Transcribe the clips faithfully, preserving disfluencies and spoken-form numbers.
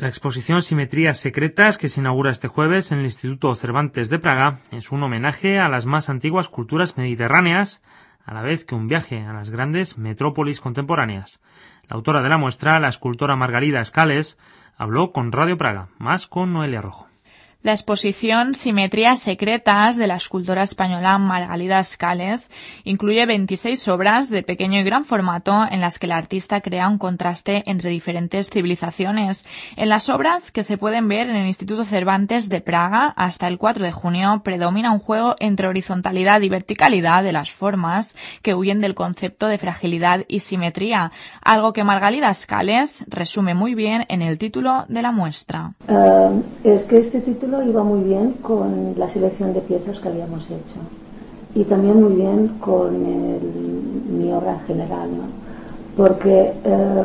La exposición Simetrías Secretas, que se inaugura este jueves en el Instituto Cervantes de Praga, es un homenaje a las más antiguas culturas mediterráneas, a la vez que un viaje a las grandes metrópolis contemporáneas. La autora de la muestra, la escultora Margarida Scales, habló con Radio Praga, más con Noelia Rojo. La exposición Simetrías Secretas de la escultora española Margarida Scales incluye veintiséis obras de pequeño y gran formato en las que el artista crea un contraste entre diferentes civilizaciones. En las obras que se pueden ver en el Instituto Cervantes de Praga hasta el cuatro de junio predomina un juego entre horizontalidad y verticalidad de las formas que huyen del concepto de fragilidad y simetría, algo que Margarida Scales resume muy bien en el título de la muestra. Uh, es que este título iba muy bien con la selección de piezas que habíamos hecho y también muy bien con el, mi obra en general, ¿no? Porque eh,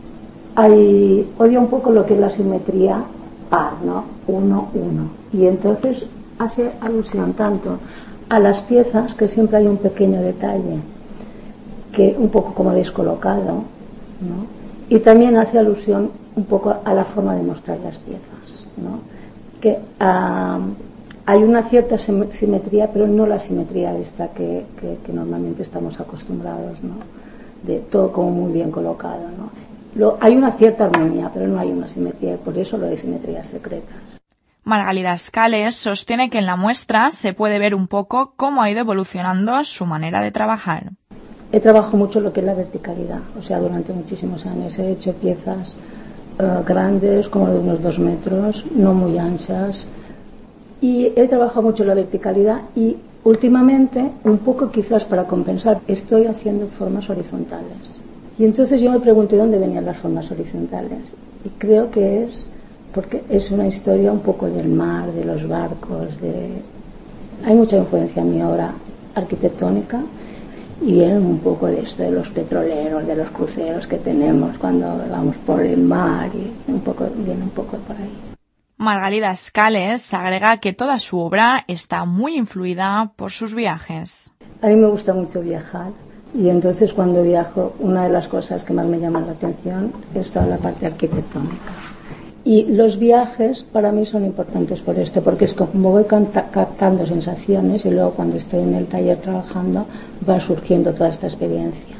hay, odia un poco lo que es la simetría par, ¿no? Uno, uno, y entonces hace alusión tanto a las piezas, que siempre hay un pequeño detalle que un poco como descolocado, ¿no? Y también hace alusión un poco a la forma de mostrar las piezas, ¿no? Que uh, hay una cierta simetría, pero no la simetría esta que, que, que normalmente estamos acostumbrados, ¿no? De todo como muy bien colocado, ¿no? Lo, hay una cierta armonía, pero no hay una simetría, por eso lo de simetrías secretas. Margarida Scales sostiene que en la muestra se puede ver un poco cómo ha ido evolucionando su manera de trabajar. He trabajado mucho lo que es la verticalidad, o sea, durante muchísimos años he hecho piezas Uh, grandes, como de unos dos metros, no muy anchas, y he trabajado mucho la verticalidad y últimamente, un poco quizás para compensar, estoy haciendo formas horizontales. Y entonces yo me pregunté dónde venían las formas horizontales, y creo que es porque es una historia un poco del mar, de los barcos, de... hay mucha influencia en mi obra arquitectónica, y vienen un poco de esto de los petroleros, de los cruceros que tenemos cuando vamos por el mar, y un poco viene un poco por ahí. Margarida Scales agrega que toda su obra está muy influida por sus viajes. A mí me gusta mucho viajar, y entonces cuando viajo una de las cosas que más me llaman la atención es toda la parte arquitectónica. Y los viajes para mí son importantes por esto, porque es como voy canta- captando sensaciones y luego cuando estoy en el taller trabajando va surgiendo toda esta experiencia.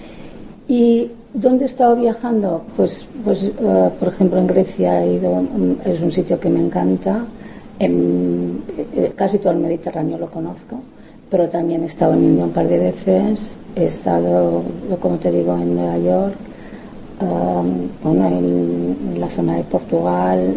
¿Y dónde he estado viajando? Pues, pues uh, por ejemplo en Grecia he ido, um, es un sitio que me encanta, en, eh, casi todo el Mediterráneo lo conozco, pero también he estado en India un par de veces, he estado, como te digo, en Nueva York, Um, bueno, en, en la zona de Portugal,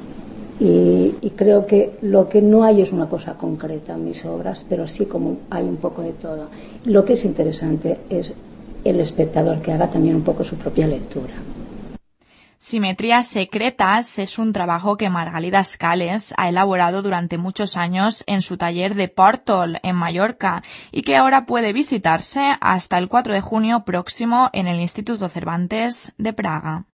y, y creo que lo que no hay es una cosa concreta en mis obras, pero sí como hay un poco de todo. Lo que es interesante es el espectador que haga también un poco su propia lectura. Simetrías Secretas es un trabajo que Margarida Scales ha elaborado durante muchos años en su taller de Pòrtol, en Mallorca, y que ahora puede visitarse hasta el cuatro de junio próximo en el Instituto Cervantes de Praga.